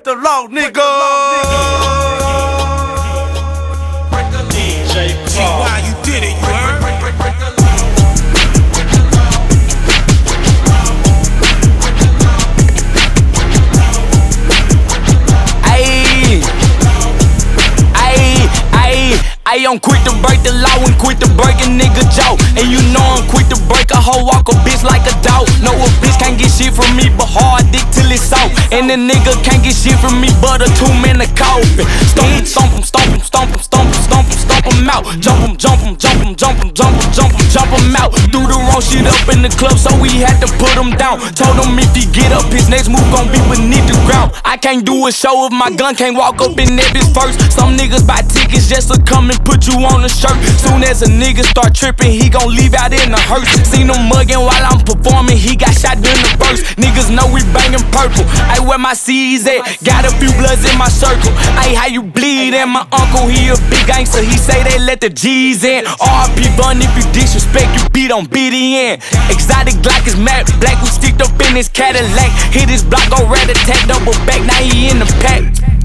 the law, nigga. DJ Paul. Why you did it, you heard? I'm quick to break the law and quick to break a nigga jaw. And you know I'm quick to break a hoe, walk a bitch like a dog. No, a bitch can't get shit from me but hard dick till it's out. And the nigga can't get shit from me but a 2-minute coffin. Stomp him, stomp him, stomp him, stomp him, stomp him, stomp him out. Jump him, jump him, jump him, jump him, jump him, jump him, jump him out. Do the wrong shit up in the club, so we had to put him down. Told him if he get up, his next move gon' be beneath the ground. I can't do a show if my gun can't walk up in Nevis first. Some niggas buy tickets just to come and put you on the shirt. Soon as a nigga start tripping, he gon' leave out in a hearse. Seen him mugging while I'm performing, he got shot in the burst. Niggas know we bangin' purple. Ay, where my C's at? Got a few bloods in my circle. Ay, how you bleed? And my uncle, he a big gangster. He say they let the G's in. R.P. Bun, if you disrespect, you beat on BDN. Exotic Glock is matte black, we sticked up in his Cadillac. Hit his block, go rat attack, double back, now he in the pack.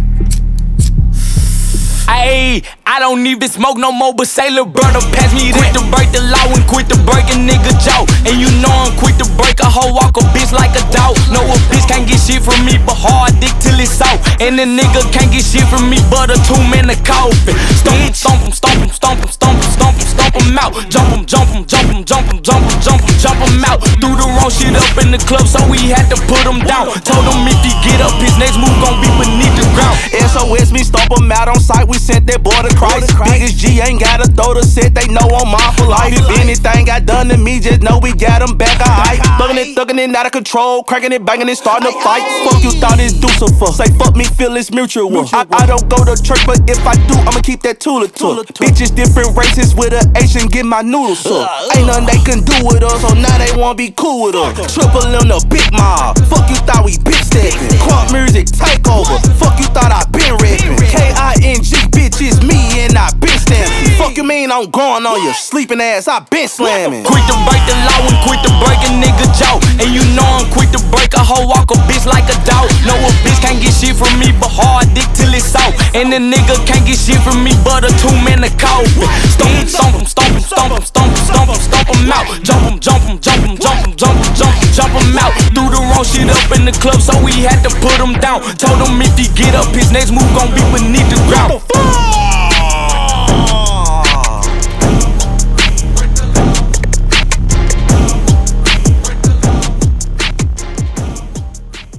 Ayy, I don't even smoke no more, but say lil' brother pass me that. Quick to break the law and quick to break a nigga jaw. And you know I'm quick to break a hoe, walk a bitch like a dog. No, a bitch can't get shit from me but hard dick till it's out. And the nigga can't get shit from me but a 2-minute coffin. Stomp him, stomp him, stomp him, stomp him, stomp him, stomp him, stomp him out. Jump him, jump him, jump him, jump him, jump him, jump him, jump him out. Do the wrong shit up in the club, so we had to put him down. Told him if he get up, his next move gon' be beneath the ground. SOS me, stomp him out on sight, we sent that boy to Christ. Biggest G ain't gotta throw the set, they know I'm on for life. If anything got done to me, just know we got him back alright. Thuggin' it, out of control, cranking it, banging it, starting to fight. Fuck you thought it's Deucifer, say fuck me, feel it's mutual. I don't go to church, but if I do, I'ma keep that Tula. Bitches different races with an Asian, get my noodles up. Ain't nothing they can do with us, so now they wanna be cool with us. Triple in the big mob, fuck you thought we bitch steppin'. Crunk music takeover, fuck you thought I been rapping. K-I-N-G, bitch, it's me and I been stamping. Fuck you mean I'm going on your sleeping ass, I been slamming. Quick to break the law and quick to break a nigga jaw. And you know I'm quick to break a hoe, walk a bitch like a dog. No, a bitch can't get shit from me but hard dick till it's out. And the nigga can't get shit from me but a 2-minute coffin. Stomp him, stomp him, stomp him, stomp him, stomp him, stomp him out. Jump him, jump him, jump him, jump him, jump him, jump him, jump him out. Do the wrong shit up in the club, so we had to put him down. Told him if he get up, his next move gon' be beneath the ground.